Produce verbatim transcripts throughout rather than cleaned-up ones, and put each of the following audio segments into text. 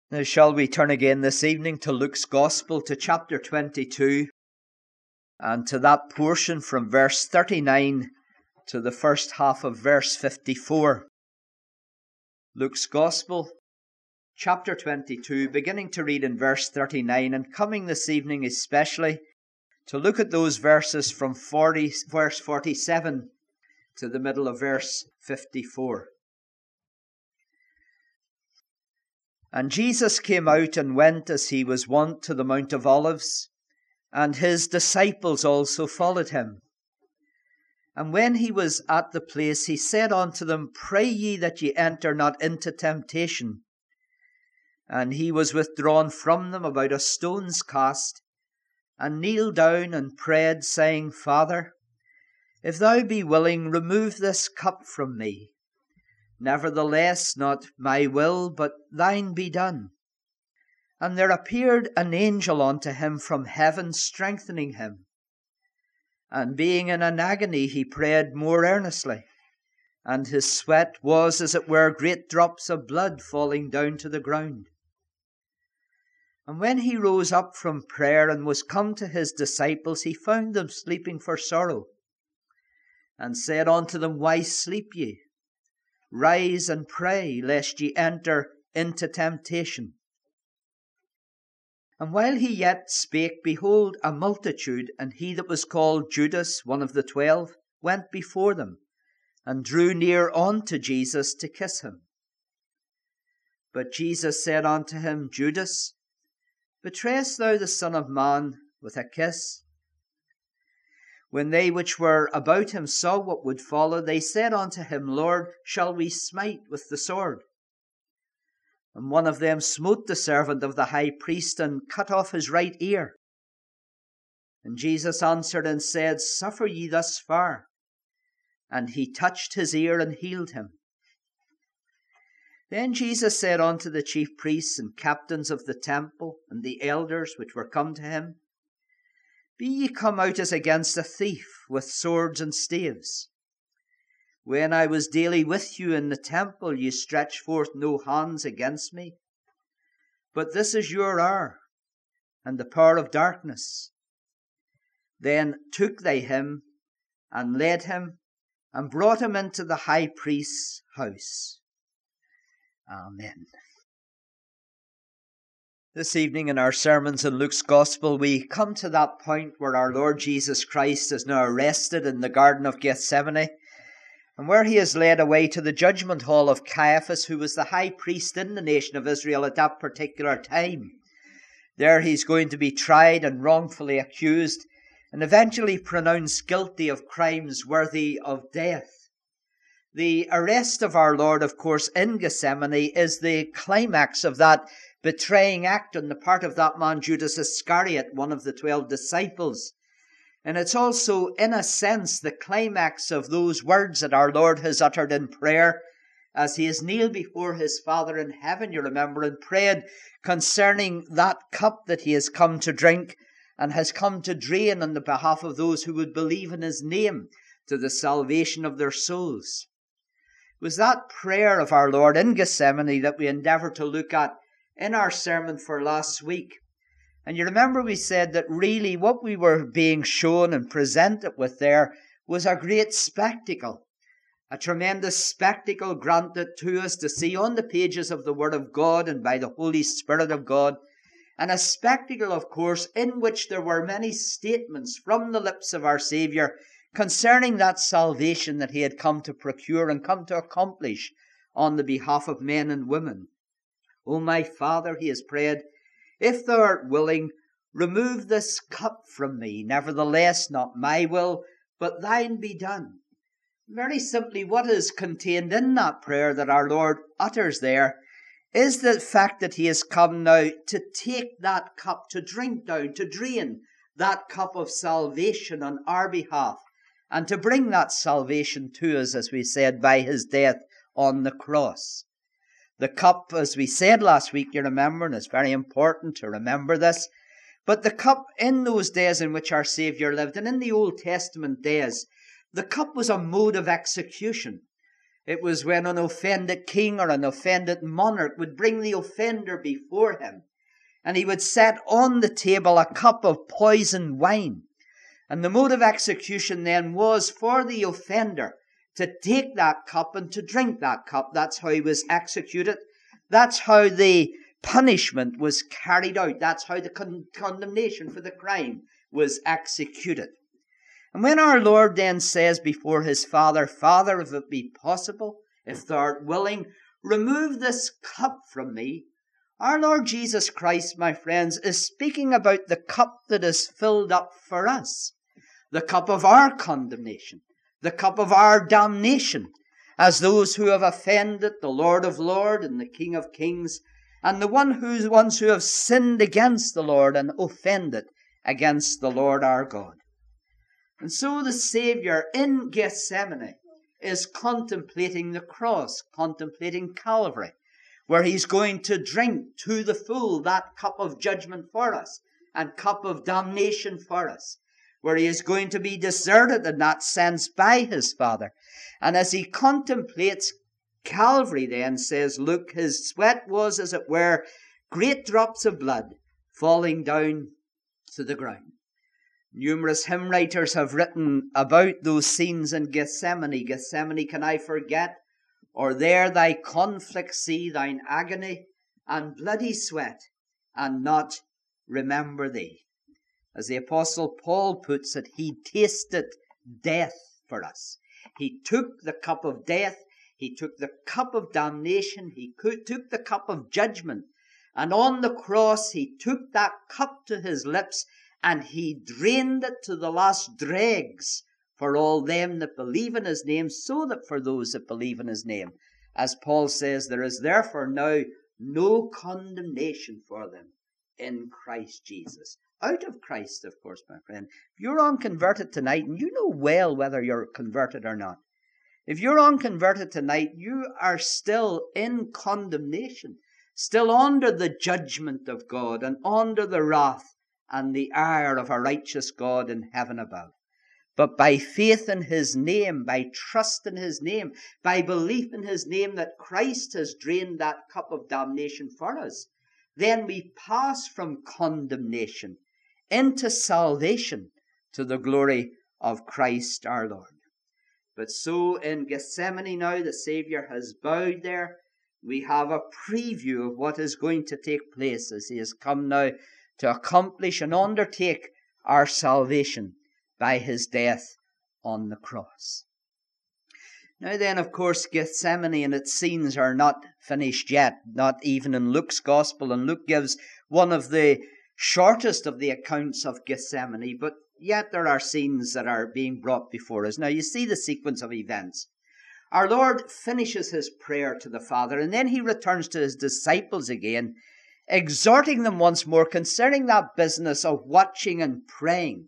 Now shall we turn again this evening to Luke's Gospel, to chapter twenty-two, and to that portion from verse thirty-nine to the first half of verse fifty-four. Luke's Gospel, chapter twenty-two, beginning to read in verse thirty-nine, and coming this evening especially to look at those verses from forty, verse forty-seven to the middle of verse fifty-four. And Jesus came out and went as he was wont to the Mount of Olives, and his disciples also followed him. And when he was at the place, he said unto them, Pray ye that ye enter not into temptation. And he was withdrawn from them about a stone's cast, and kneeled down and prayed, saying, Father, if thou be willing, remove this cup from me. Nevertheless, not my will, but thine be done. And there appeared an angel unto him from heaven, strengthening him. And being in an agony, he prayed more earnestly. And his sweat was, as it were, great drops of blood falling down to the ground. And when he rose up from prayer and was come to his disciples, he found them sleeping for sorrow. And said unto them, Why sleep ye? Rise and pray, lest ye enter into temptation. And while he yet spake, behold, a multitude, and he that was called Judas, one of the twelve, went before them, and drew near unto Jesus to kiss him. But Jesus said unto him, Judas, betrayest thou the Son of Man with a kiss? When they which were about him saw what would follow, they said unto him, Lord, shall we smite with the sword? And one of them smote the servant of the high priest, and cut off his right ear. And Jesus answered and said, Suffer ye thus far. And he touched his ear and healed him. Then Jesus said unto the chief priests and captains of the temple, and the elders which were come to him, Be ye come out as against a thief with swords and staves? When I was daily with you in the temple, ye stretched forth no hands against me. But this is your hour, and the power of darkness. Then took they him, and led him, and brought him into the high priest's house. Amen. This evening in our sermons in Luke's Gospel, we come to that point where our Lord Jesus Christ is now arrested in the Garden of Gethsemane, and where he is led away to the judgment hall of Caiaphas, who was the high priest in the nation of Israel at that particular time. There he's going to be tried and wrongfully accused, and eventually pronounced guilty of crimes worthy of death. The arrest of our Lord, of course, in Gethsemane is the climax of that betraying act on the part of that man Judas Iscariot, one of the twelve disciples. And it's also, in a sense, the climax of those words that our Lord has uttered in prayer as he has kneeled before his Father in heaven, you remember, and prayed concerning that cup that he has come to drink and has come to drain on the behalf of those who would believe in his name to the salvation of their souls. It was that prayer of our Lord in Gethsemane that we endeavour to look at in our sermon for last week. And you remember we said that really what we were being shown and presented with there was a great spectacle. A tremendous spectacle granted to us to see on the pages of the Word of God and by the Holy Spirit of God. And a spectacle, of course, in which there were many statements from the lips of our Saviour concerning that salvation that he had come to procure and come to accomplish on the behalf of men and women. O my Father, he has prayed, if thou art willing, remove this cup from me. Nevertheless, not my will, but thine be done. Very simply, what is contained in that prayer that our Lord utters there is the fact that he has come now to take that cup, to drink down, to drain that cup of salvation on our behalf, and to bring that salvation to us, as we said, by his death on the cross. The cup, as we said last week, you remember, and it's very important to remember this, but the cup in those days in which our Saviour lived, and in the Old Testament days, the cup was a mode of execution. It was when an offended king or an offended monarch would bring the offender before him, and he would set on the table a cup of poisoned wine. And the mode of execution then was for the offender to take that cup and to drink that cup. That's how he was executed. That's how the punishment was carried out. That's how the con- condemnation for the crime was executed. And when our Lord then says before his Father, Father, if it be possible, if thou art willing, remove this cup from me. Our Lord Jesus Christ, my friends, is speaking about the cup that is filled up for us. The cup of our condemnation. The cup of our damnation. As those who have offended the Lord of Lords and the King of Kings, and the one who, ones who have sinned against the Lord and offended against the Lord our God. And so the Saviour in Gethsemane is contemplating the cross, contemplating Calvary, where he's going to drink to the full that cup of judgment for us and cup of damnation for us, where he is going to be deserted in that sense by his Father. And as he contemplates Calvary then, says Luke, his sweat was, as it were, great drops of blood falling down to the ground. Numerous hymn writers have written about those scenes in Gethsemane. Gethsemane, can I forget? Or there thy conflict see, thine agony and bloody sweat, and not remember thee. As the Apostle Paul puts it, he tasted death for us. He took the cup of death, he took the cup of damnation, he took the cup of judgment, and on the cross he took that cup to his lips, and he drained it to the last dregs for all them that believe in his name, so that for those that believe in his name, as Paul says, there is therefore now no condemnation for them in Christ Jesus. Out of Christ, of course, my friend. If you're unconverted tonight, and you know well whether you're converted or not, if you're unconverted tonight, you are still in condemnation, still under the judgment of God and under the wrath and the ire of a righteous God in heaven above. But by faith in his name, by trust in his name, by belief in his name that Christ has drained that cup of damnation for us, then we pass from condemnation into salvation to the glory of Christ our Lord. But so in Gethsemane now, the Saviour has bowed there. We have a preview of what is going to take place as he has come now to accomplish and undertake our salvation by his death on the cross. Now then, of course, Gethsemane and its scenes are not finished yet, not even in Luke's Gospel, and Luke gives one of the shortest of the accounts of Gethsemane, but yet there are scenes that are being brought before us. Now you see the sequence of events. Our Lord finishes his prayer to the Father, and then he returns to his disciples again, exhorting them once more concerning that business of watching and praying.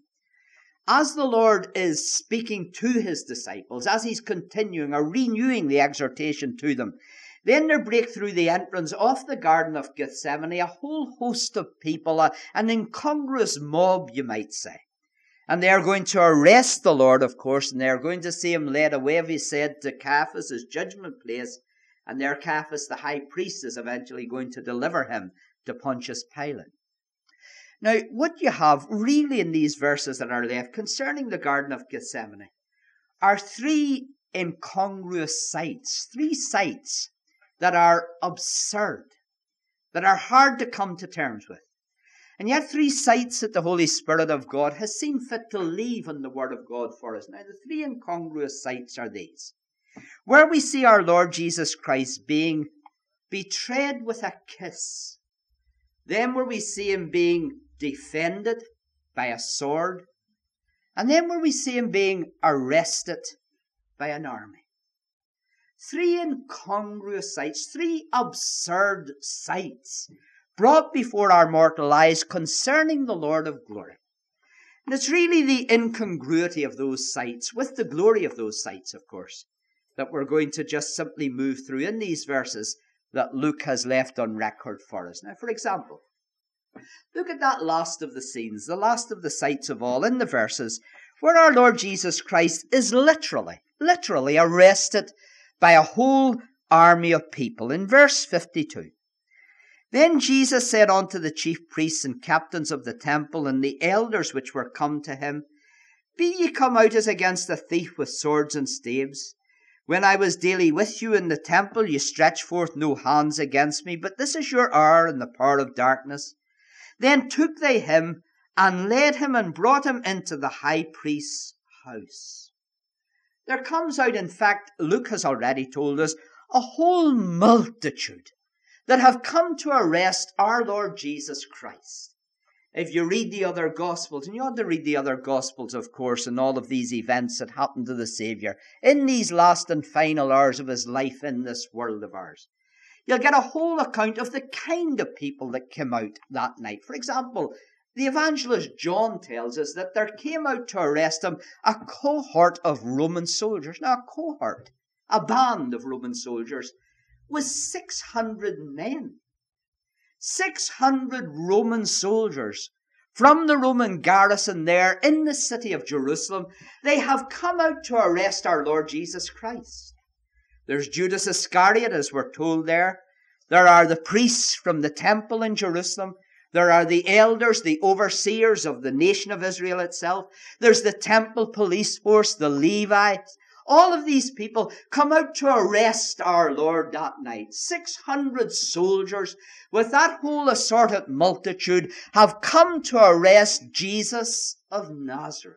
As the Lord is speaking to his disciples, as he's continuing or renewing the exhortation to them, then there break through the entrance of the Garden of Gethsemane a whole host of people, a, an incongruous mob, you might say. And they are going to arrest the Lord, of course, and they are going to see him led away, as he said, to Caiaphas, his judgment place. And there Caiaphas, the high priest, is eventually going to deliver him to Pontius Pilate. Now, what you have really in these verses that are left concerning the Garden of Gethsemane are three incongruous sights, three sights that are absurd, that are hard to come to terms with. And yet three sights that the Holy Spirit of God has seen fit to leave in the Word of God for us. Now, the three incongruous sights are these. Where we see our Lord Jesus Christ being betrayed with a kiss. Then where we see him being defended by a sword. And then where we see him being arrested by an army. Three incongruous sights, three absurd sights brought before our mortal eyes concerning the Lord of glory. And it's really the incongruity of those sights with the glory of those sights, of course, that we're going to just simply move through in these verses that Luke has left on record for us. Now, for example, look at that last of the scenes, the last of the sights of all in the verses, where our Lord Jesus Christ is literally, literally arrested by a whole army of people. In verse fifty-two, then Jesus said unto the chief priests and captains of the temple and the elders which were come to him, Be ye come out as against a thief with swords and staves? When I was daily with you in the temple, ye stretched forth no hands against me, but this is your hour and the power of darkness. Then took they him, and led him, and brought him into the high priest's house. There comes out, in fact, Luke has already told us, a whole multitude that have come to arrest our Lord Jesus Christ. If you read the other Gospels, and you ought to read the other Gospels, of course, and all of these events that happened to the Saviour in these last and final hours of his life in this world of ours, you'll get a whole account of the kind of people that came out that night. For example, the evangelist John tells us that there came out to arrest him a cohort of Roman soldiers. Now, a cohort, a band of Roman soldiers, was six hundred men. six hundred Roman soldiers from the Roman garrison there in the city of Jerusalem. They have come out to arrest our Lord Jesus Christ. There's Judas Iscariot, as we're told there. There are the priests from the temple in Jerusalem. There are the elders, the overseers of the nation of Israel itself. There's the temple police force, the Levites. All of these people come out to arrest our Lord that night. six hundred soldiers with that whole assorted multitude have come to arrest Jesus of Nazareth.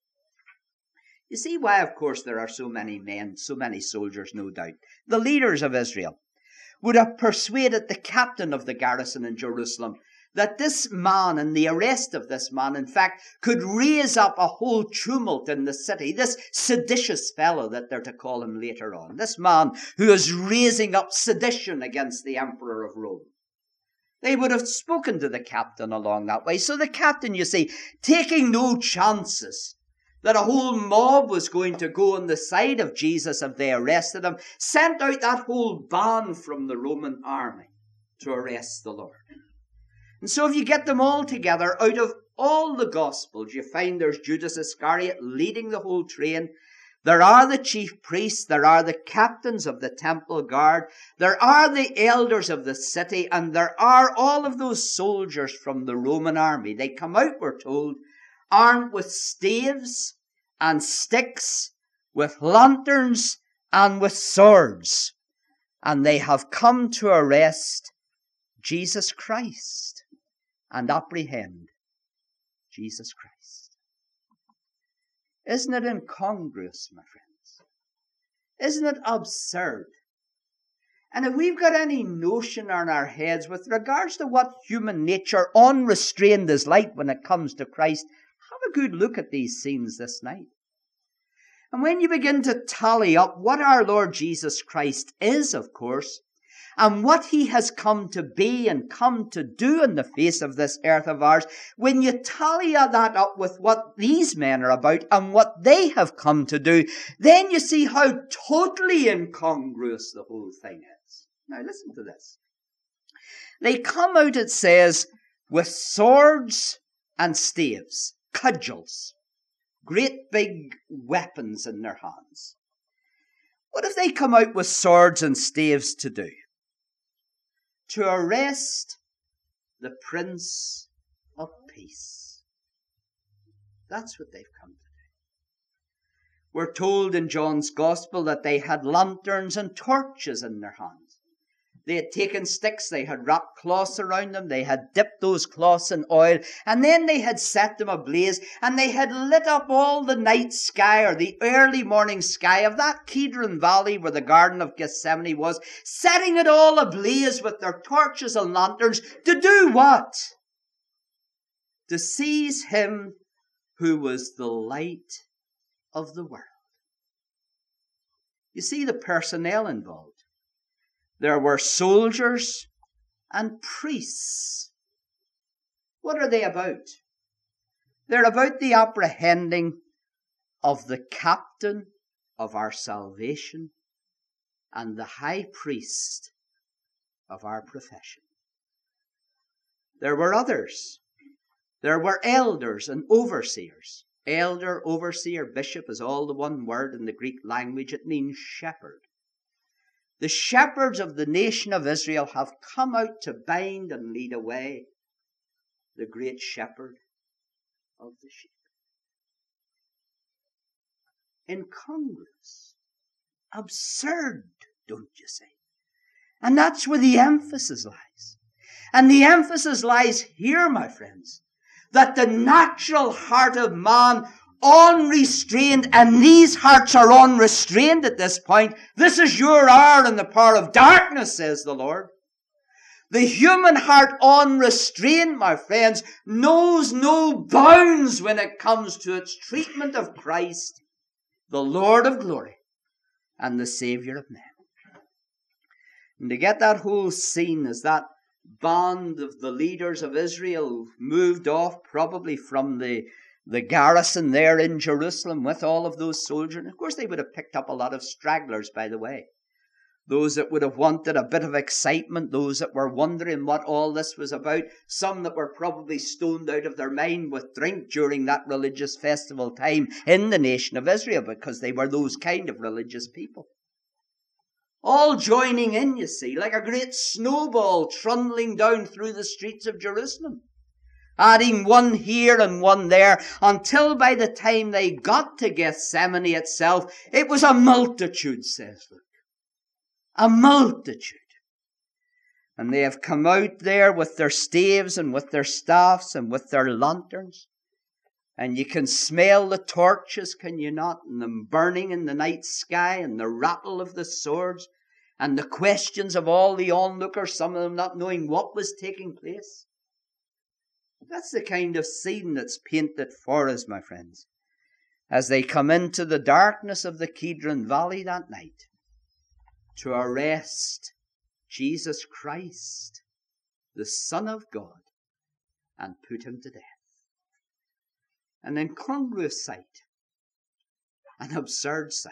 You see why, of course, there are so many men, so many soldiers, no doubt. The leaders of Israel would have persuaded the captain of the garrison in Jerusalem that this man and the arrest of this man, in fact, could raise up a whole tumult in the city. This seditious fellow that they're to call him later on. This man who is raising up sedition against the emperor of Rome. They would have spoken to the captain along that way. So the captain, you see, taking no chances that a whole mob was going to go on the side of Jesus if they arrested him, sent out that whole band from the Roman army to arrest the Lord. And so if you get them all together, out of all the Gospels, you find there's Judas Iscariot leading the whole train. There are the chief priests, there are the captains of the temple guard, there are the elders of the city, and there are all of those soldiers from the Roman army. They come out, we're told, armed with staves and sticks, with lanterns and with swords. And they have come to arrest Jesus Christ and apprehend Jesus Christ. Isn't it incongruous, my friends? Isn't it absurd? And if we've got any notion in our heads with regards to what human nature unrestrained is like when it comes to Christ, have a good look at these scenes this night. And when you begin to tally up what our Lord Jesus Christ is, of course, and what he has come to be and come to do in the face of this earth of ours, when you tally that up with what these men are about and what they have come to do, then you see how totally incongruous the whole thing is. Now listen to this. They come out, it says, with swords and staves, cudgels, great big weapons in their hands. What have they come out with swords and staves to do? To arrest the Prince of Peace. That's what they've come to do. We're told in John's Gospel that they had lanterns and torches in their hands. They had taken sticks, they had wrapped cloths around them, they had dipped those cloths in oil, and then they had set them ablaze, and they had lit up all the night sky, or the early morning sky of that Kidron Valley where the Garden of Gethsemane was, setting it all ablaze with their torches and lanterns. To do what? To seize him who was the light of the world. You see the personnel involved. There were soldiers and priests. What are they about? They're about the apprehending of the captain of our salvation and the high priest of our profession. There were others. There were elders and overseers. Elder, overseer, bishop is all the one word in the Greek language. It means shepherd. The shepherds of the nation of Israel have come out to bind and lead away the great shepherd of the sheep. Incongruous, absurd, don't you say? And that's where the emphasis lies. And the emphasis lies here, my friends, that the natural heart of man, unrestrained, and these hearts are unrestrained at this point. This is your hour in the power of darkness, says the Lord. The human heart, unrestrained, my friends, knows no bounds when it comes to its treatment of Christ, the Lord of glory and the Savior of men. And to get that whole scene as that band of the leaders of Israel moved off probably from the, the garrison there in Jerusalem with all of those soldiers. And of course they would have picked up a lot of stragglers, by the way. Those that would have wanted a bit of excitement, those that were wondering what all this was about, some that were probably stoned out of their mind with drink during that religious festival time in the nation of Israel, because they were those kind of religious people. All joining in, you see, like a great snowball trundling down through the streets of Jerusalem, adding one here and one there, until by the time they got to Gethsemane itself, it was a multitude, says Luke. A multitude. And they have come out there with their staves and with their staffs and with their lanterns. And you can smell the torches, can you not? And them burning in the night sky, and the rattle of the swords, and the questions of all the onlookers, some of them not knowing what was taking place. That's the kind of scene that's painted for us, my friends, as they come into the darkness of the Kidron Valley that night to arrest Jesus Christ, the Son of God, and put him to death. An incongruous sight, an absurd sight.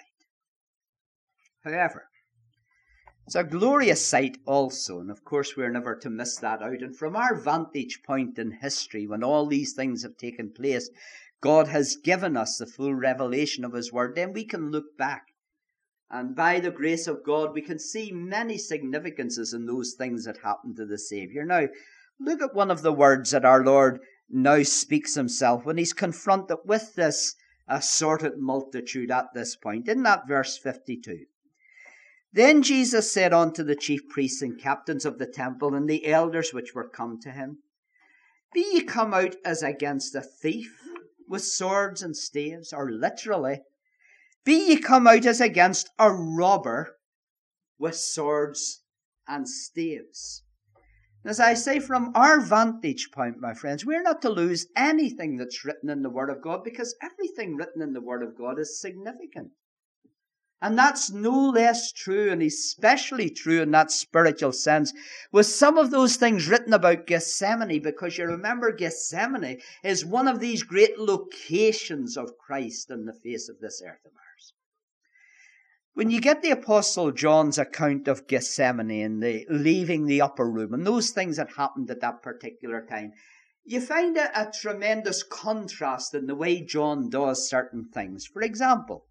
However, it's a glorious sight also, and of course we're never to miss that out. And from our vantage point in history, when all these things have taken place, God has given us the full revelation of his word, then we can look back. And by the grace of God, we can see many significances in those things that happened to the Savior. Now, look at one of the words that our Lord now speaks himself when he's confronted with this assorted multitude at this point. In that verse fifty-two. Then Jesus said unto the chief priests and captains of the temple and the elders which were come to him, Be ye come out as against a thief with swords and staves? Or literally, Be ye come out as against a robber with swords and staves? As I say, from our vantage point, my friends, we're not to lose anything that's written in the Word of God, because everything written in the Word of God is significant. And that's no less true, and especially true in that spiritual sense, with some of those things written about Gethsemane, because you remember Gethsemane is one of these great locations of Christ on the face of this earth of ours. When you get the Apostle John's account of Gethsemane and the leaving the upper room and those things that happened at that particular time, you find a, a tremendous contrast in the way John does certain things. For example,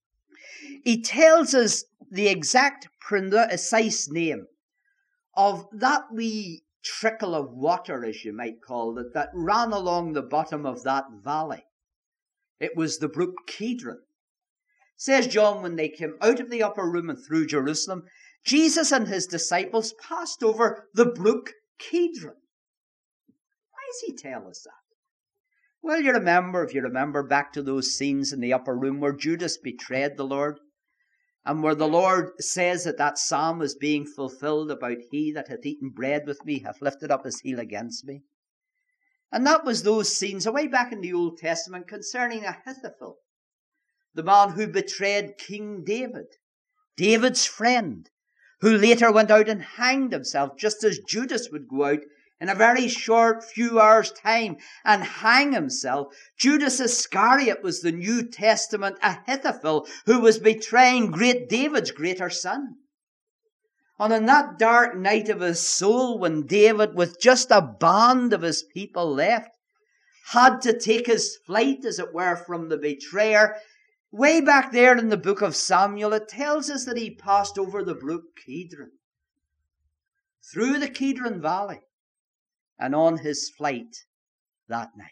he tells us the exact precise name of that wee trickle of water, as you might call it, that ran along the bottom of that valley. It was the brook Kidron. Says John, when they came out of the upper room and through Jerusalem, Jesus and his disciples passed over the brook Kidron. Why does he tell us that? Well, you remember, if you remember back to those scenes in the upper room where Judas betrayed the Lord, and where the Lord says that that psalm was being fulfilled about he that hath eaten bread with me hath lifted up his heel against me. And that was those scenes away back in the Old Testament concerning Ahithophel, the man who betrayed King David, David's friend, who later went out and hanged himself, just as Judas would go out in a very short few hours' time and hang himself. Judas Iscariot was the New Testament Ahithophel who was betraying great David's greater son. And on that dark night of his soul, when David, with just a band of his people left, had to take his flight, as it were, from the betrayer, Way back there in the book of Samuel, it tells us that he passed over the brook Kidron, through the Kidron Valley, and on his flight that night.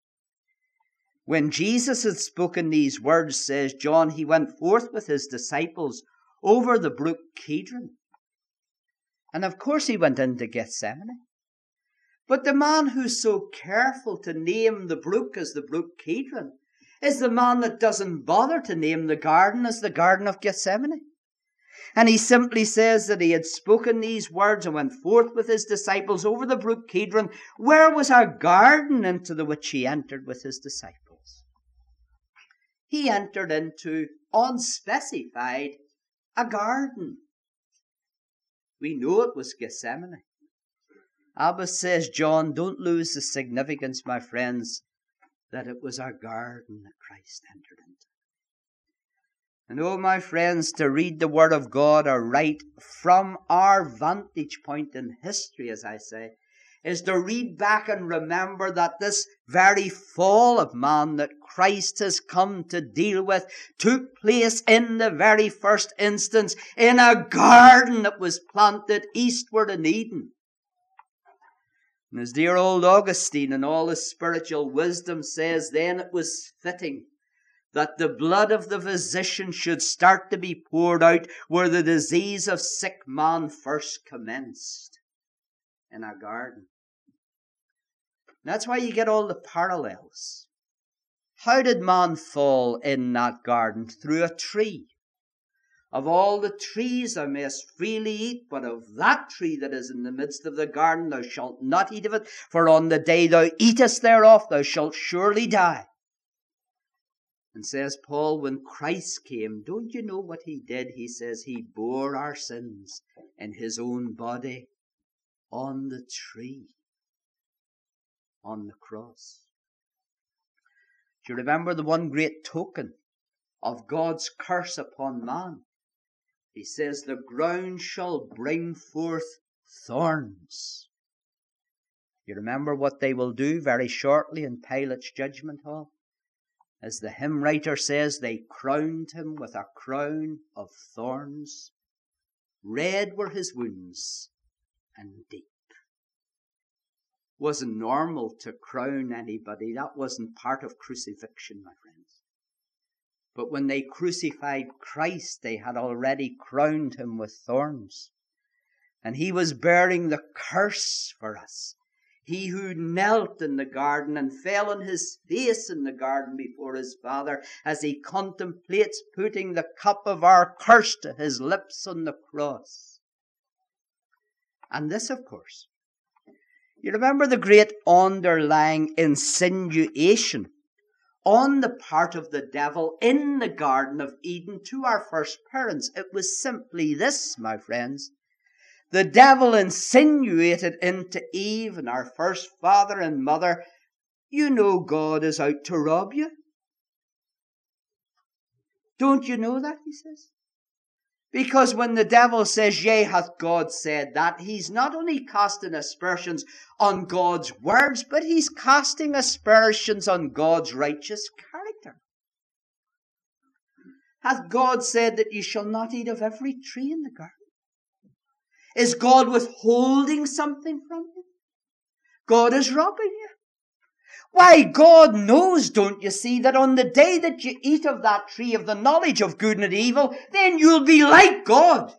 When Jesus had spoken these words, says John, he went forth with his disciples over the brook Kidron. And of course he went into Gethsemane. But the man who's so careful to name the brook as the brook Kidron is the man that doesn't bother to name the garden as the Garden of Gethsemane. And he simply says that he had spoken these words and went forth with his disciples over the brook Kidron. Where was our garden into the which he entered with his disciples? He entered into, unspecified, a garden. We know it was Gethsemane. Abba says, John, don't lose the significance, my friends, that it was our garden that Christ entered into. And oh, my friends, to read the Word of God aright from our vantage point in history, as I say, is to read back and remember that this very fall of man that Christ has come to deal with took place in the very first instance in a garden that was planted eastward in Eden. And as dear old Augustine in all his spiritual wisdom says, then it was fitting that the blood of the physician should start to be poured out where the disease of sick man first commenced, in a garden. That's why you get all the parallels. How did man fall in that garden? Through a tree. Of all the trees thou mayest freely eat, but of that tree that is in the midst of the garden thou shalt not eat of it, for on the day thou eatest thereof thou shalt surely die. And says Paul, when Christ came, don't you know what he did? He says he bore our sins in his own body on the tree, on the cross. Do you remember the one great token of God's curse upon man? He says, the ground shall bring forth thorns. You remember what they will do very shortly in Pilate's judgment hall? As the hymn writer says, they crowned him with a crown of thorns. Red were his wounds and deep. Wasn't normal to crown anybody. That wasn't part of crucifixion, my friends. But when they crucified Christ, they had already crowned him with thorns. And he was bearing the curse for us. He who knelt in the garden and fell on his face in the garden before his Father as he contemplates putting the cup of our curse to his lips on the cross. And this, of course, you remember the great underlying insinuation on the part of the devil in the Garden of Eden to our first parents. It was simply this, my friends. The devil insinuated into Eve and our first father and mother, you know God is out to rob you. Don't you know that, he says? Because when the devil says, yea, hath God said that, he's not only casting aspersions on God's words, but he's casting aspersions on God's righteous character. Hath God said that you shall not eat of every tree in the garden? Is God withholding something from you? God is robbing you. Why, God knows, don't you see, that on the day that you eat of that tree of the knowledge of good and evil, then you'll be like God.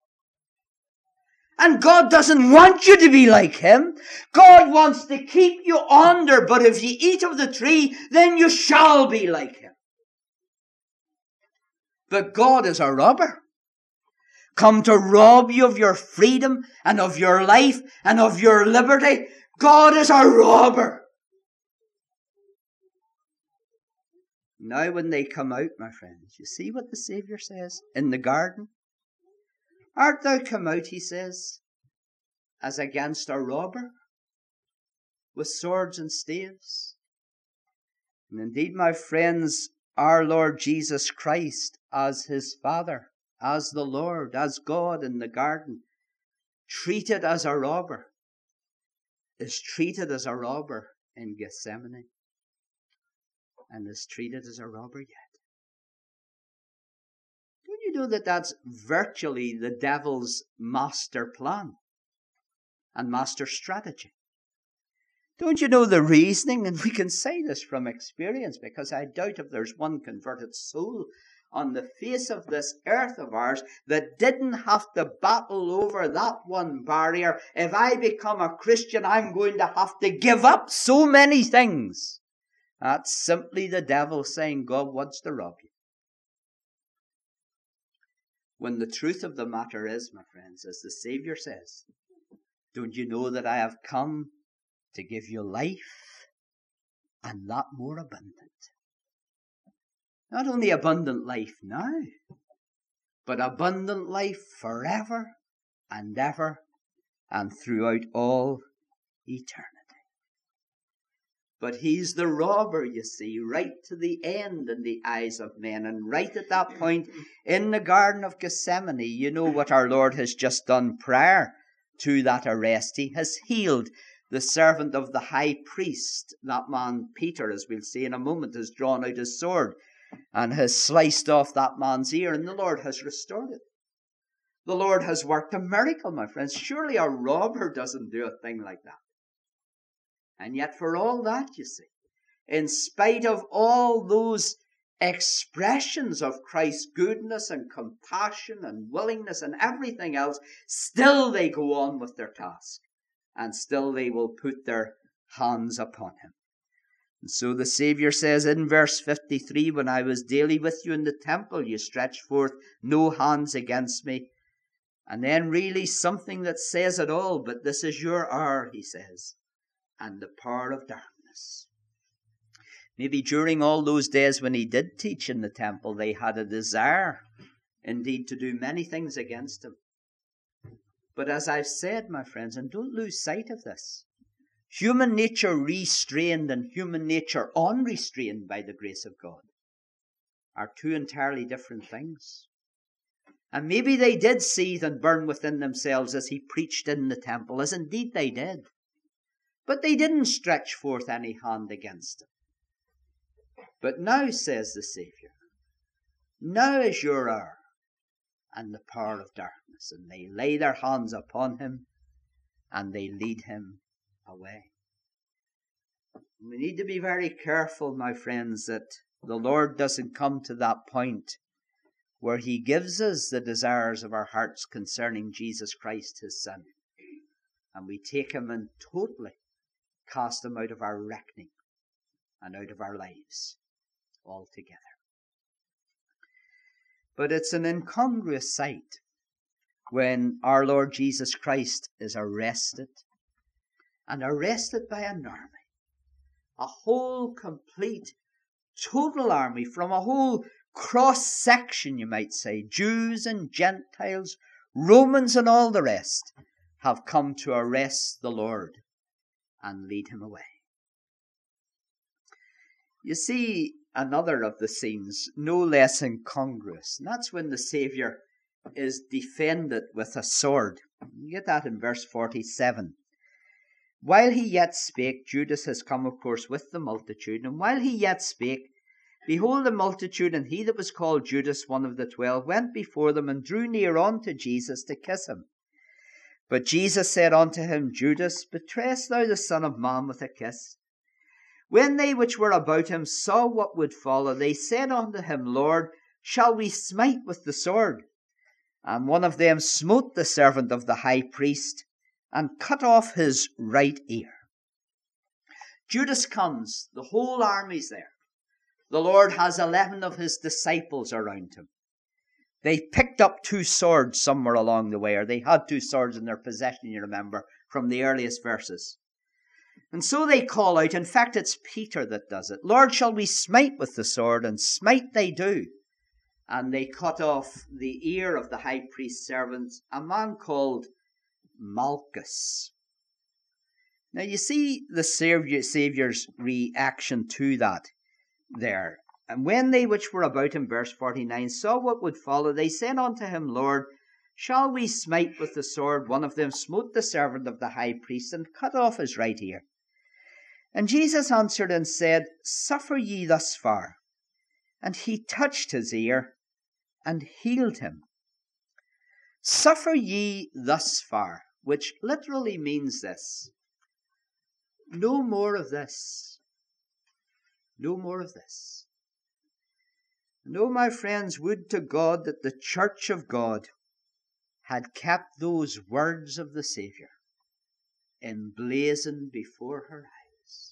And God doesn't want you to be like him. God wants to keep you under, but if you eat of the tree, then you shall be like him. But God is a robber, come to rob you of your freedom and of your life and of your liberty. God is a robber. Now when they come out, my friends, you see what the Saviour says in the garden? Art thou come out, he says, as against a robber, with swords and staves? And indeed, my friends, our Lord Jesus Christ, as his Father, as the Lord, as God in the garden, treated as a robber, is treated as a robber in Gethsemane, and is treated as a robber yet. know that that's virtually the devil's master plan and master strategy? Don't you know the reasoning? And we can say this from experience, because I doubt if there's one converted soul on the face of this earth of ours that didn't have to battle over that one barrier. If I become a Christian, I'm going to have to give up so many things. That's simply the devil saying God wants to rob you. When the truth of the matter is, my friends, as the Savior says, don't you know that I have come to give you life, and that more abundant? Not only abundant life now, but abundant life forever and ever and throughout all eternity. But he's the robber, you see, right to the end in the eyes of men. And right at that point in the Garden of Gethsemane, you know what our Lord has just done prior to that arrest. He has healed the servant of the high priest. That man, Peter, as we'll see in a moment, has drawn out his sword and has sliced off that man's ear, and the Lord has restored it. The Lord has worked a miracle, my friends. Surely a robber doesn't do a thing like that. And yet for all that, you see, in spite of all those expressions of Christ's goodness and compassion and willingness and everything else, still they go on with their task. And still they will put their hands upon him. And so the Savior says in verse fifty-three, when I was daily with you in the temple, you stretched forth no hands against me. And then really something that says it all, but this is your hour, he says, and the power of darkness. Maybe during all those days when he did teach in the temple, they had a desire, indeed, to do many things against him. But as I've said, my friends, and don't lose sight of this, human nature restrained and human nature unrestrained by the grace of God are two entirely different things. And maybe they did seethe and burn within themselves as he preached in the temple, as indeed they did. But they didn't stretch forth any hand against him. But now, says the Savior, now is your hour and the power of darkness. And they lay their hands upon him and they lead him away. We need to be very careful, my friends, that the Lord doesn't come to that point where he gives us the desires of our hearts concerning Jesus Christ, his Son, and we take him and totally cast him out of our reckoning and out of our lives altogether. But it's an incongruous sight when our Lord Jesus Christ is arrested, and arrested by an army, a whole complete, total army from a whole cross-section, you might say. Jews and Gentiles, Romans and all the rest have come to arrest the Lord and lead him away. You see another of the scenes, no less incongruous, and that's when the Saviour is defended with a sword. You get that in verse forty-seven. While he yet spake, Judas has come, of course, with the multitude, and while he yet spake, behold, the multitude, and he that was called Judas, one of the twelve, went before them, and drew near unto Jesus to kiss him. But Jesus said unto him, Judas, betrayest thou the Son of Man with a kiss? When they which were about him saw what would follow, they said unto him, Lord, shall we smite with the sword? And one of them smote the servant of the high priest, and cut off his right ear. Judas comes, the whole army's there. The Lord has eleven of his disciples around him. They picked up two swords somewhere along the way, or they had two swords in their possession, you remember, from the earliest verses. And so they call out, in fact it's Peter that does it, Lord, shall we smite with the sword? And smite they do. And they cut off the ear of the high priest's servant, a man called Malchus. Now you see the Saviour's reaction to that there. And when they which were about him, verse forty-nine, saw what would follow, they said unto him, Lord, shall we smite with the sword? One of them smote the servant of the high priest, and cut off his right ear. And Jesus answered and said, Suffer ye thus far. And he touched his ear, and healed him. Suffer ye thus far, which literally means this: no more of this. No more of this. No, my friends, would to God that the Church of God had kept those words of the Saviour emblazoned before her eyes.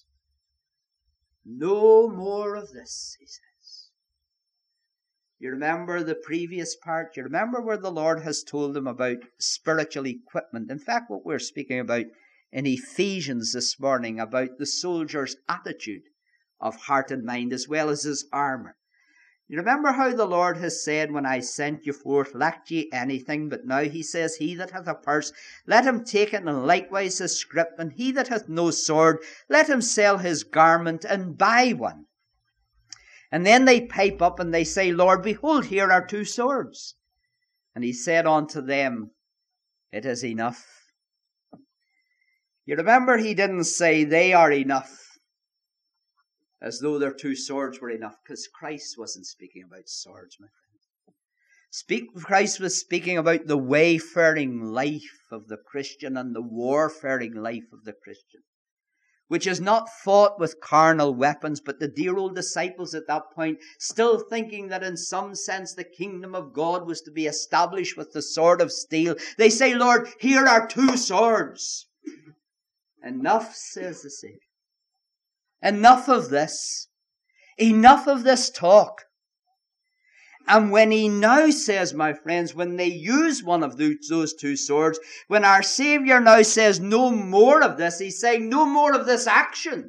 No more of this, he says. You remember the previous part? You remember where the Lord has told them about spiritual equipment. In fact, what we're speaking about in Ephesians this morning, about the soldier's attitude of heart and mind, as well as his armour. You remember how the Lord has said, when I sent you forth, lacked ye anything? But now he says, he that hath a purse, let him take it, and likewise his scrip. And he that hath no sword, let him sell his garment and buy one. And then they pipe up and they say, Lord, behold, here are two swords. And he said unto them, it is enough. You remember he didn't say they are enough, as though their two swords were enough, because Christ wasn't speaking about swords, my friend. Speak, Christ was speaking about the wayfaring life of the Christian and the warfaring life of the Christian, which is not fought with carnal weapons. But the dear old disciples at that point, still thinking that in some sense the kingdom of God was to be established with the sword of steel, they say, Lord, here are two swords. Enough, says the Savior. Enough of this. Enough of this talk. And when he now says, my friends, when they use one of those two swords, when our Saviour now says no more of this, he's saying no more of this action.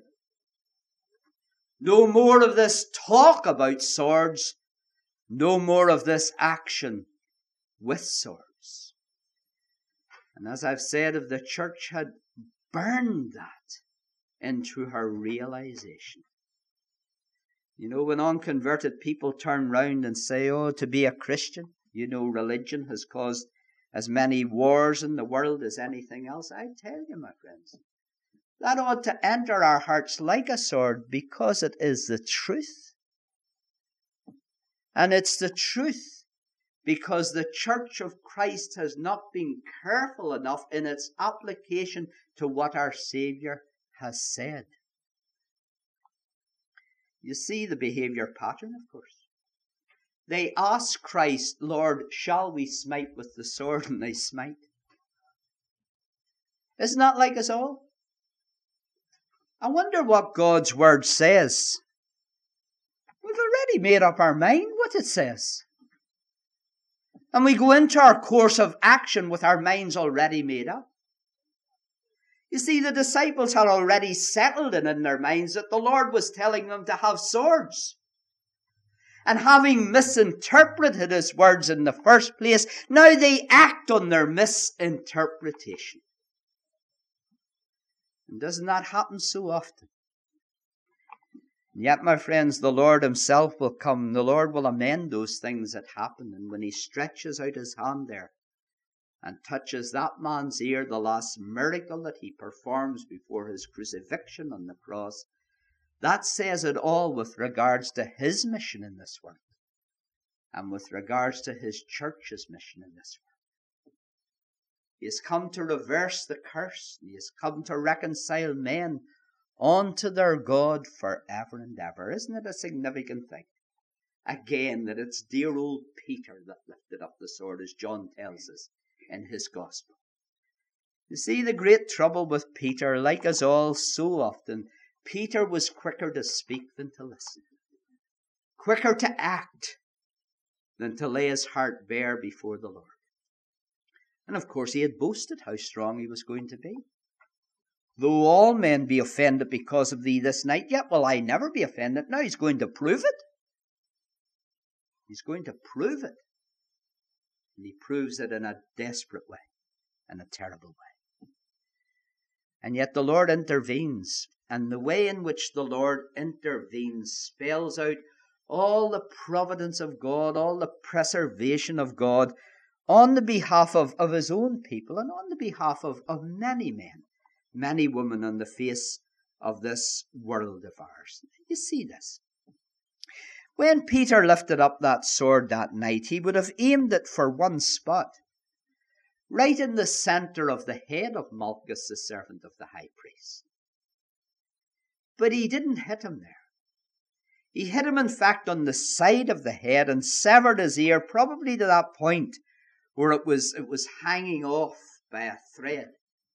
No more of this talk about swords. No more of this action with swords. And as I've said, if the church had burned that into her realization. You know, when unconverted people turn round and say, oh, to be a Christian, you know, religion has caused as many wars in the world as anything else. I tell you, my friends, that ought to enter our hearts like a sword, because it is the truth. And it's the truth because the Church of Christ has not been careful enough in its application to what our Saviour has said. You see the behavior pattern, of course. They ask Christ, Lord, shall we smite with the sword? And they smite. Isn't that like us all? I wonder what God's word says. We've already made up our mind what it says. And we go into our course of action with our minds already made up. You see, the disciples had already settled it in their minds that the Lord was telling them to have swords. And having misinterpreted his words in the first place, now they act on their misinterpretation. And doesn't that happen so often? And yet, my friends, the Lord himself will come. The Lord will amend those things that happen. And when he stretches out his hand there and touches that man's ear, the last miracle that he performs before his crucifixion on the cross, that says it all with regards to his mission in this world and with regards to his church's mission in this world. He has come to reverse the curse. He has come to reconcile men unto their God forever and ever. Isn't it a significant thing? Again, that it's dear old Peter that lifted up the sword, as John tells us in his gospel. You see, the great trouble with Peter, like us all so often, Peter was quicker to speak than to listen, quicker to act than to lay his heart bare before the Lord. And of course he had boasted how strong he was going to be. Though all men be offended because of thee this night, yet will I never be offended. Now he's going to prove it. He's going to prove it. And he proves it in a desperate way, in a terrible way. And yet the Lord intervenes. And the way in which the Lord intervenes spells out all the providence of God, all the preservation of God on the behalf of, of his own people and on the behalf of, of many men, many women on the face of this world of ours. You see this. When Peter lifted up that sword that night, he would have aimed it for one spot, right in the center of the head of Malchus, the servant of the high priest. But he didn't hit him there. He hit him, in fact, on the side of the head and severed his ear, probably to that point where it was, it was hanging off by a thread.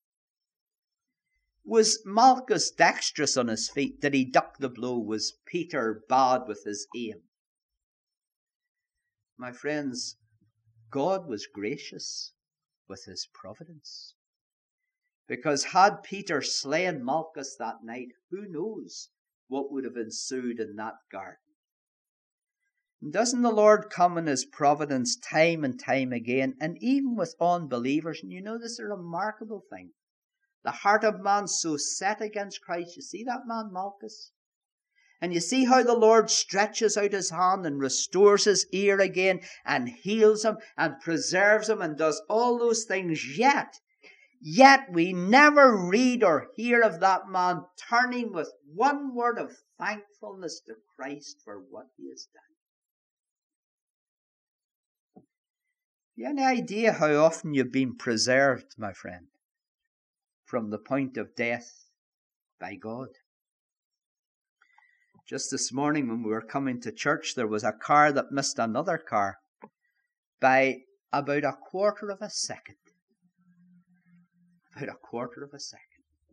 Was Malchus dexterous on his feet? Did he duck the blow? Was Peter bad with his aim? My friends, God was gracious with his providence. Because had Peter slain Malchus that night, who knows what would have ensued in that garden. And doesn't the Lord come in his providence time and time again, and even with unbelievers? And you know, this is a remarkable thing. The heart of man so set against Christ. You see that man Malchus? And you see how the Lord stretches out his hand and restores his ear again and heals him and preserves him and does all those things. Yet, yet we never read or hear of that man turning with one word of thankfulness to Christ for what he has done. You have any idea how often you've been preserved, my friend, from the point of death by God? Just this morning when we were coming to church, there was a car that missed another car by about a quarter of a second. About a quarter of a second.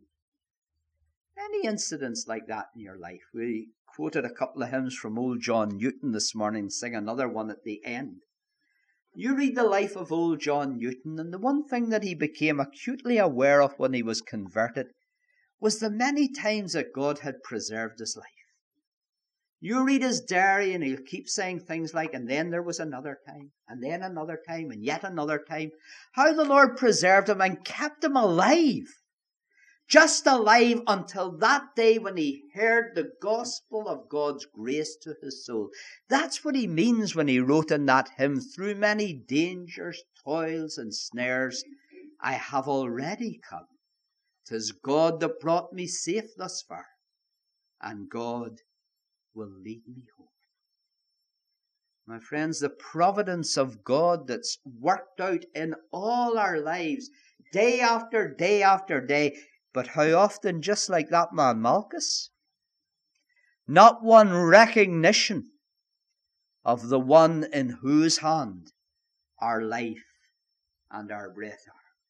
Any incidents like that in your life? We quoted a couple of hymns from old John Newton this morning, sing another one at the end. You read the life of old John Newton, and the one thing that he became acutely aware of when he was converted was the many times that God had preserved his life. You read his diary and he'll keep saying things like, and then there was another time, and then another time, and yet another time. How the Lord preserved him and kept him alive. Just alive until that day when he heard the gospel of God's grace to his soul. That's what he means when he wrote in that hymn, through many dangers, toils, and snares, I have already come. 'Tis God that brought me safe thus far, and God will lead me home. My friends, the providence of God that's worked out in all our lives, day after day after day. But how often, just like that man Malchus, not one recognition of the one in whose hand our life and our breath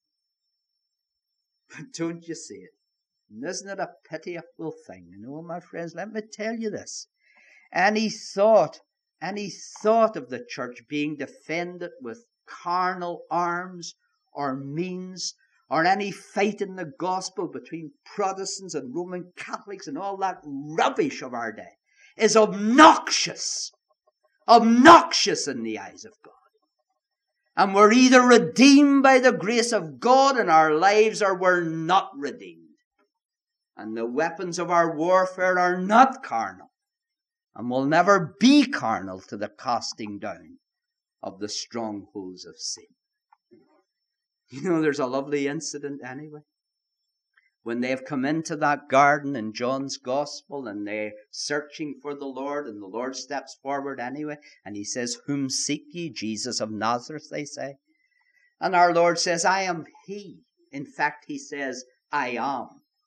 are. But don't you see it? And isn't it a pitiable thing? You know, my friends, let me tell you this. Any thought, any thought of the church being defended with carnal arms or means, or any fight in the gospel between Protestants and Roman Catholics and all that rubbish of our day, is obnoxious. Obnoxious in the eyes of God. And we're either redeemed by the grace of God in our lives, or we're not redeemed. And the weapons of our warfare are not carnal, and will never be carnal to the casting down of the strongholds of sin. You know, there's a lovely incident anyway. When they've come into that garden in John's Gospel and they're searching for the Lord, and the Lord steps forward anyway, and he says, whom seek ye? Jesus of Nazareth, they say. And our Lord says, I am he. In fact, he says, I am.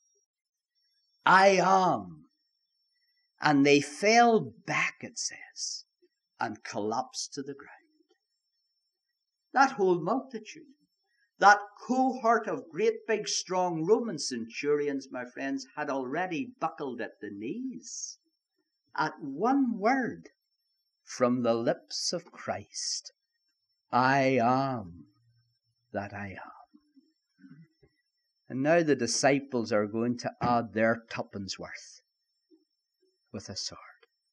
I am. And they fell back, it says, and collapsed to the ground. That whole multitude. That cohort of great big strong Roman centurions, my friends, had already buckled at the knees at one word from the lips of Christ. I am that I am. And now the disciples are going to add their tuppence worth with a sword.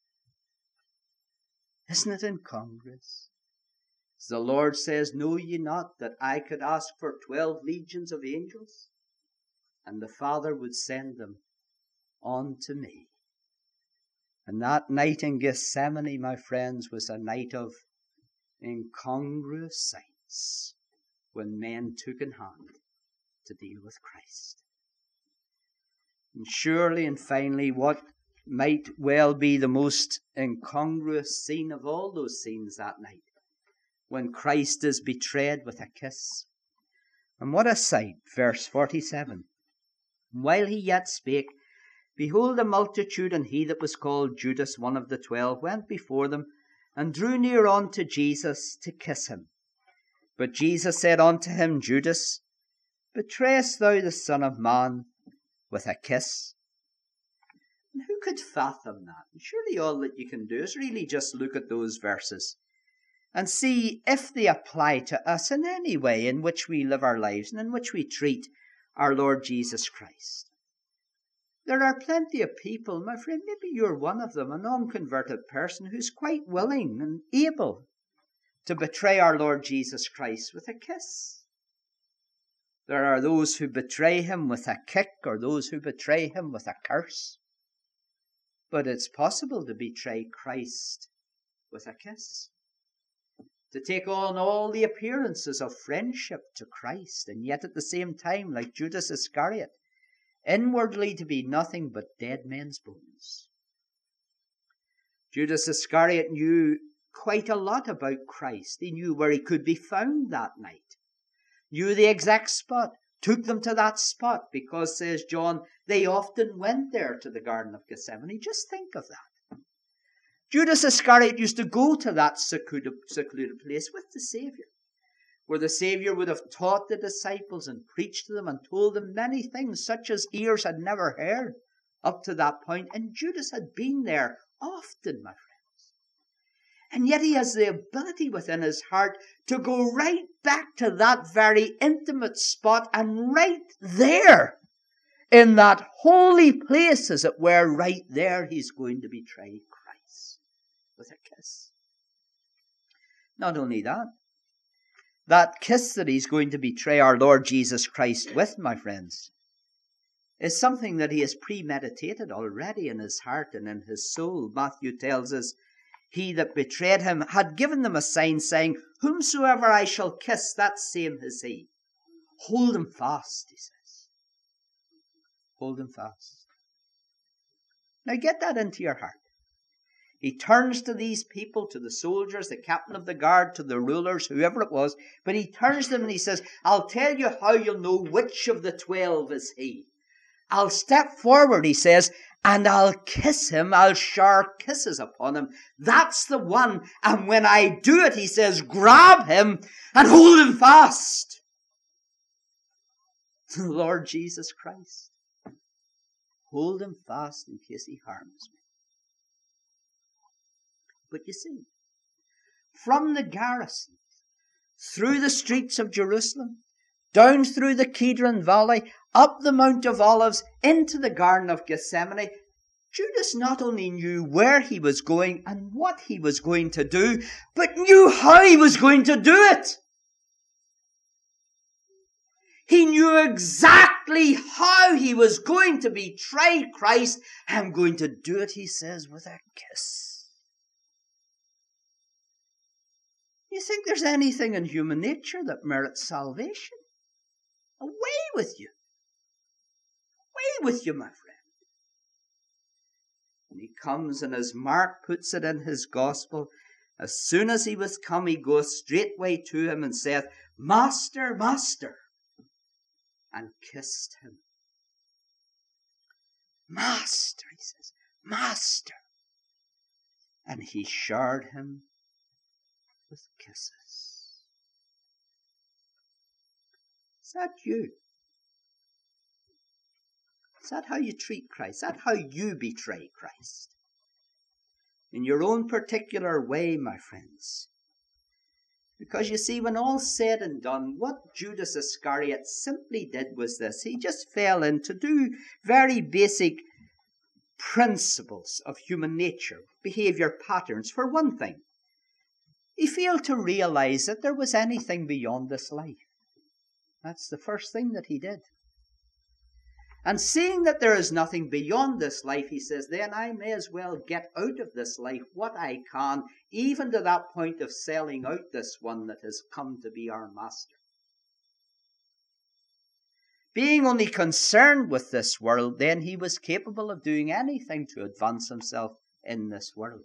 Isn't it incongruous? The Lord says, know ye not that I could ask for twelve legions of angels, and the Father would send them on to me. And that night in Gethsemane, my friends, was a night of incongruous sights when men took in hand to deal with Christ. And surely and finally, what might well be the most incongruous scene of all those scenes that night, when Christ is betrayed with a kiss. And what a sight, verse forty-seven. While he yet spake, behold, a multitude, and he that was called Judas, one of the twelve, went before them, and drew near unto Jesus to kiss him. But Jesus said unto him, Judas, betrayest thou the Son of Man with a kiss? And who could fathom that? And surely all that you can do is really just look at those verses and see if they apply to us in any way in which we live our lives and in which we treat our Lord Jesus Christ. There are plenty of people, my friend, maybe you're one of them, a non-converted person who's quite willing and able to betray our Lord Jesus Christ with a kiss. There are those who betray him with a kick, or those who betray him with a curse. But it's possible to betray Christ with a kiss. To take on all the appearances of friendship to Christ, and yet at the same time, like Judas Iscariot, inwardly to be nothing but dead men's bones. Judas Iscariot knew quite a lot about Christ. He knew where he could be found that night, knew the exact spot, took them to that spot because, says John, they often went there to the Garden of Gethsemane. Just think of that. Judas Iscariot used to go to that secluded, secluded place with the Saviour, where the Saviour would have taught the disciples and preached to them and told them many things such as ears had never heard up to that point. And Judas had been there often, my friends. And yet he has the ability within his heart to go right back to that very intimate spot, and right there, in that holy place, as it were, right there, he's going to betray Christ with a kiss. Not only that, that kiss that he's going to betray our Lord Jesus Christ with, my friends, is something that he has premeditated already in his heart and in his soul. Matthew tells us, he that betrayed him had given them a sign, saying, whomsoever I shall kiss, that same is he. Hold him fast, he says. Hold him fast. Now get that into your heart. He turns to these people, to the soldiers, the captain of the guard, to the rulers, whoever it was, but he turns to them and he says, I'll tell you how you'll know which of the twelve is he. I'll step forward, he says, and I'll kiss him. I'll shower kisses upon him. That's the one. And when I do it, he says, grab him and hold him fast. The Lord Jesus Christ. Hold him fast in case he harms me. But you see, from the garrison, through the streets of Jerusalem, down through the Kidron Valley, up the Mount of Olives, into the Garden of Gethsemane, Judas not only knew where he was going and what he was going to do, but knew how he was going to do it. He knew exactly how he was going to betray Christ. I'm going to do it, he says, with a kiss. You think there's anything in human nature that merits salvation? Away with you. Away with you, my friend. And he comes, and as Mark puts it in his gospel, as soon as he was come, he goes straightway to him and saith, Master, Master, and kissed him. Master, he says, Master. And he showered him with kisses. Is that you? Is that how you treat Christ? Is that how you betray Christ? In your own particular way, my friends. Because you see, when all's said and done, what Judas Iscariot simply did was this. He just fell into do very basic principles of human nature, behavior patterns. For one thing, he failed to realize that there was anything beyond this life. That's the first thing that he did. And seeing that there is nothing beyond this life, he says, then I may as well get out of this life what I can, even to that point of selling out this one that has come to be our master. Being only concerned with this world, then he was capable of doing anything to advance himself in this world.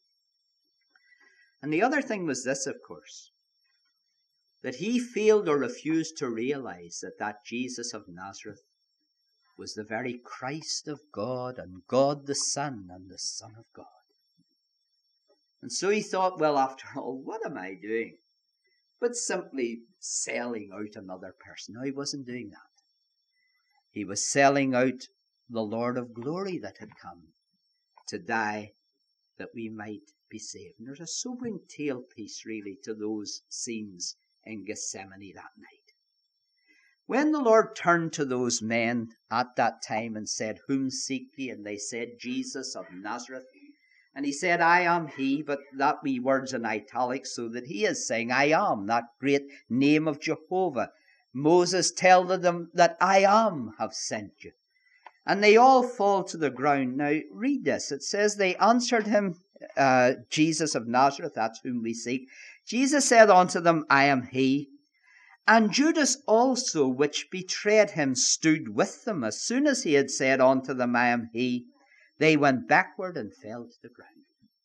And the other thing was this, of course, that he failed or refused to realize that that Jesus of Nazareth was the very Christ of God, and God the Son, and the Son of God. And so he thought, well, after all, what am I doing? But simply selling out another person. No, he wasn't doing that. He was selling out the Lord of glory that had come to die that we might be saved. And there's a sobering tailpiece, really, to those scenes in Gethsemane that night. When the Lord turned to those men at that time and said, "Whom seek ye?" And they said, "Jesus of Nazareth." And he said, "I am he," but that wee word's in italics, so that he is saying, "I am," that great name of Jehovah. Moses tell them that "I am have sent you." And they all fall to the ground. Now, read this. It says, they answered him, uh, Jesus of Nazareth, that's whom we seek. Jesus said unto them, "I am he." And Judas also, which betrayed him, stood with them. As soon as he had said unto them, "I am he," they went backward and fell to the ground.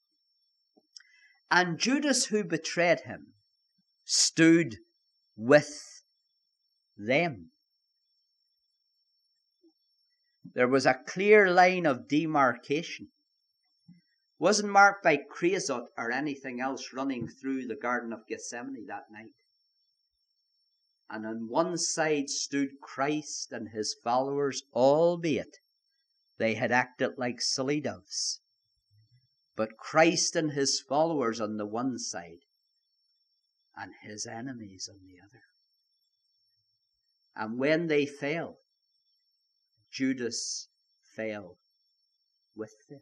And Judas, who betrayed him, stood with them. There was a clear line of demarcation. Wasn't marked by creosote or anything else running through the Garden of Gethsemane that night. And on one side stood Christ and his followers, albeit they had acted like silly doves. But Christ and his followers on the one side, and his enemies on the other. And when they fell, Judas fell with them.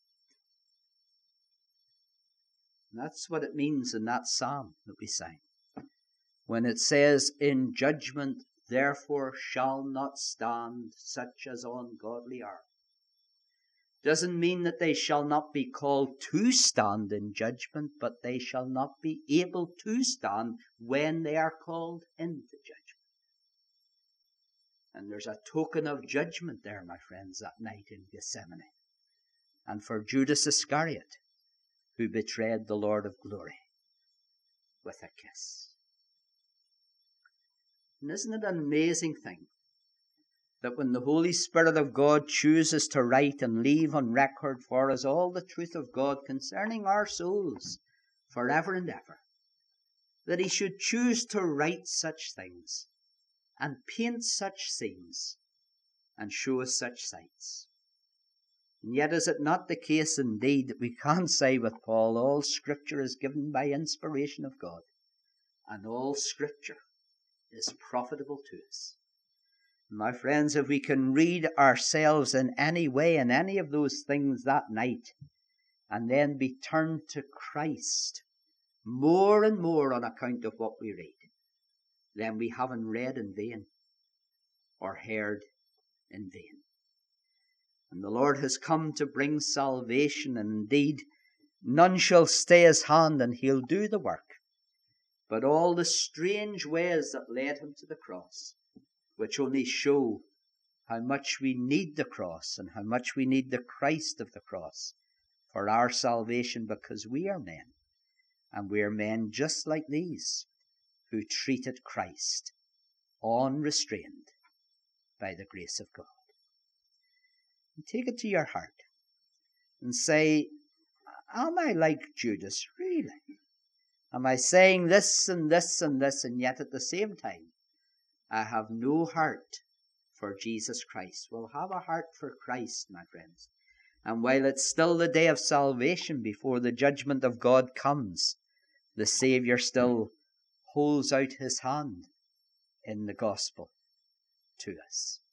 And that's what it means in that psalm that we sang. When it says, "In judgment therefore shall not stand such as ungodly are." Doesn't mean that they shall not be called to stand in judgment, but they shall not be able to stand when they are called into judgment. And there's a token of judgment there, my friends, that night in Gethsemane. And for Judas Iscariot, who betrayed the Lord of glory with a kiss. And isn't it an amazing thing that when the Holy Spirit of God chooses to write and leave on record for us all the truth of God concerning our souls forever and ever, that he should choose to write such things and paint such scenes and show us such sights? And yet is it not the case indeed that we can say with Paul, all Scripture is given by inspiration of God, and all Scripture is profitable to us? My friends, if we can read ourselves in any way in any of those things that night, and then be turned to Christ more and more on account of what we read, then we haven't read in vain or heard in vain. And the Lord has come to bring salvation, and indeed none shall stay his hand, and he'll do the work. But all the strange ways that led him to the cross, which only show how much we need the cross and how much we need the Christ of the cross for our salvation, because we are men, and we are men just like these who treated Christ unrestrained by the grace of God. And take it to your heart and say, am I like Judas, really? Am I saying this and this and this, and yet at the same time I have no heart for Jesus Christ? Well, have a heart for Christ, my friends. And while it's still the day of salvation before the judgment of God comes, the Saviour still holds out his hand in the gospel to us.